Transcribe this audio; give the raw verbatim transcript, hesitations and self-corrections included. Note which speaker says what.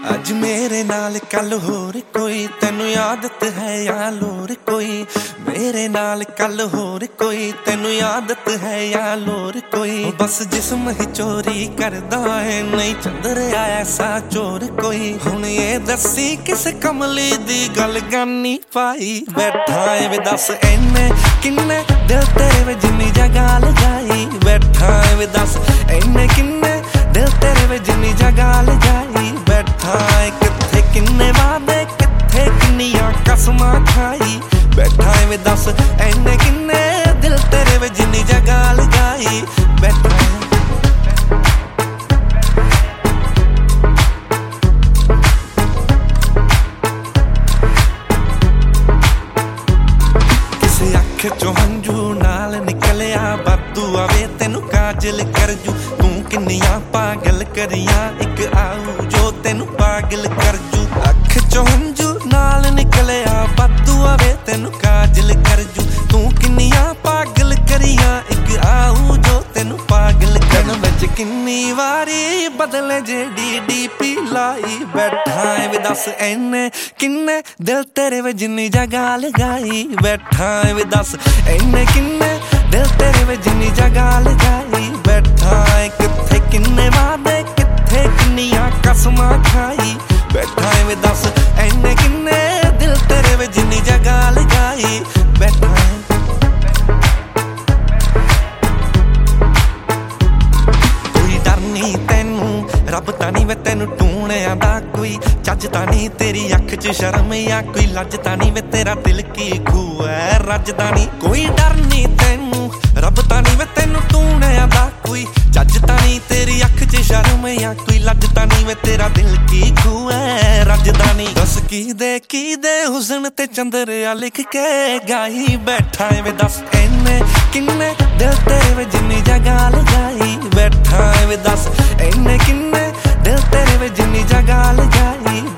Speaker 1: ਅੱਜ ਮੇਰੇ ਨਾਲ ਕੱਲ ਹੋਰ ਕੋਈ, ਤੈਨੂੰ ਆਦਤ ਹੈ ਜਾਂ ਲੋਰ ਕੋਈ। ਮੇਰੇ ਨਾਲ ਕੱਲ ਹੋਰ ਕੋਈ, ਤੈਨੂੰ ਆਦਤ ਹੈ ਜਾਂ ਲੋਰ ਕੋਈ। ਬਸ ਜਿਸਮ ਹੀ ਚੋਰੀ ਕਰਦਾ ਹੈ, ਨਹੀਂ ਚੰਦਰਿਆ ਐਸਾ ਚੋਰ ਕੋਈ। ਹੁਣ ਇਹ ਦੱਸੀ ਕਿਸ ਕਮਲੀ ਦੀ ਗੱਲ ਗਾਨੀ ਪਾਈ ਬੈਠਾ ਏ ਵੇ, ਦੱਸ ਇਹਨੇ ਕਿੰਨੇ ਦਿਲ ਤੇਰੇ ਵੇ ਜਿੰਨੀ ਜਗ੍ਹਾ ਲਗਾਈ ਬੈਠਾ ਏ ਵੇ, ਦੱਸ ਇਹਨੇ ਕਿੰਨੇ ਦਿਲ ਤੇਰੇ ਵੇ ਜਿੰਨੀ ਜਗ੍ਹਾ ਲਗਾਈ ਬੈਠਾ ਏ। ਕਿੱਥੇ ਕਿੰਨੇ ਵਾਦੇ, ਕਿੱਥੇ ਕਿੰਨੀਆਂ ਕਸਮਾਂ ਖਾਈ ਬੈਠਾ ਏ ਵੇ, ਦੱਸ ਇਹਨੇ ਕਿੰਨੇ ਦਿਲ ਤੇਰੇ ਵੇ ਜਿੰਨੀ ਜਗ੍ਹਾ ਲਗਾਈ ਬੈਠਾ ਏ। ਚੋਂ ਹੰਝੂ ਨਾਲ ਨਿਕਲਿਆ ਬਾਦੂ ਆਵੇ, ਤੈਨੂੰ ਕਾਜਲ ਕਰ ਜੂ। ਤੂੰ ਕਿੰਨੀਆਂ ਪਾਗਲ ਕਰੀਆਂ, ਇੱਕ ਆਊ ਜੋ ਤੈਨੂੰ ਪਾਗਲ ਕਰ ਜੂ। ਅੱਖ ਚੋਂ ਹੰਝੂ ਨਾਲ ਨਿਕਲਿਆ ਬਾਦੂ ਆਵੇ, ਤੈਨੂੰ ਕਾਜਲ ਕਰ ਜੂ। ਤੂੰ ਕਿੰਨੀਆਂ ਪਾਗਲ ਕਰੀਆਂ, ਇੱਕ ਆਊ ਜੋ ਤੈਨੂੰ ਪਾਗਲ ਕਰ। ਵਿੱਚ ਕਿੰਨੀ ਵਾਰੀ ਬਦਲੇ ਜਿਹੜੀ ਡੀ ਪੀ ਲਾਈ ਬੈਠਾ ਏ ਵੇ, ਦੱਸ ਇਹਨੇ ਕਿੰਨੇ ਦਿਲ ਤੇਰੇ ਵੇ ਜਿੰਨੀ ਜਗ੍ਹਾ ਲਗਾਈ ਬੈਠਾ ਏ ਵੇ, ਦੱਸ ਇਹਨੇ ਕਿੰਨੇ ਦਿਲ ਤੇਰੇ ਵੇ ਜਿੰਨੀ ਜਗ੍ਹਾ ਲਗਾਈ ਬੈਠਾ ਏ। ਕਿੱਥੇ ਕਿੰਨੇ ਵਾਦੇ, ਕਿੱਥੇ ਕਿੰਨੀਆਂ ਕਸਮਾਂ ਖਾਈ ਬੈਠਾ ਏ ਵੇ, ਦੱਸ ਇਹਨੇ ਕਿੰਨੇ ਦਿਲ ਤੇਰੇ ਵੇ ਜਿੰਨੀ ਜਗ੍ਹਾ ਲਗਾਈ ਬੈਠਾ ਏ। ਰੱਬ ਤਾਂ ਨੀ ਵੇ ਤੈਨੂੰ ਟੂਣਿਆਂ ਦਾ ਕੋਈ ਚੱਜ ਤਾਂ ਨੀ, ਤੇਰੀ ਅੱਖ ਚ ਸ਼ਰਮ ਆ ਕੋਈ ਲੱਜ ਤਾਂ ਨੀ ਵੇ, ਤੇਰਾ ਦਿਲ ਕੀ ਖੂਹ ਐ ਰੱਜਦਾ ਨੀ। ਕੋਈ ਡਰ ਨੀ ਤੈਨੂੰ, ਰੱਬ ਤਾਂ ਨੀ ਵੇ ਤੈਨੂੰ ਟੂਣਿਆਂ ਦਾ ਕੋਈ ਚੱਜ ਤਾਂ ਨੀ, ਤੇਰੀ ਅੱਖ ਚ ਸ਼ਰਮ ਆ ਕੋਈ ਲੱਜ ਤਾਂ ਨੀ ਵੇ, ਤੇਰਾ ਦਿਲ ਕੀ ਖੂਹ ਐ ਰੱਜਦਾ ਨੀ। ਦੱਸ ਕੀ ਦੇ ਕੀ ਦੇ ਹੁਸਨ ਤੇ ਚੰਦਰਿਆ ਲਿਖ ਕੇ ਗਾਈ ਬੈਠਾ ਏ ਵੇ, ਦੱਸ ਇਹਨੇ ਕਿੰਨੇ ਦਿਲ ਤੇਰੇ ਵੇ ਜਿੰਨੀ ਜਗ੍ਹਾ ਲਗਾਈ ਬੈਠਾ ਏ ਵੇ, ਦੱਸ ਇਹਨੇ ਕਿੰਨੇ ਦਿਲ ਤੇਰੇ ਵੇ ਜਿੰਨੀ ਜਗ੍ਹਾ ਲਗਾਈ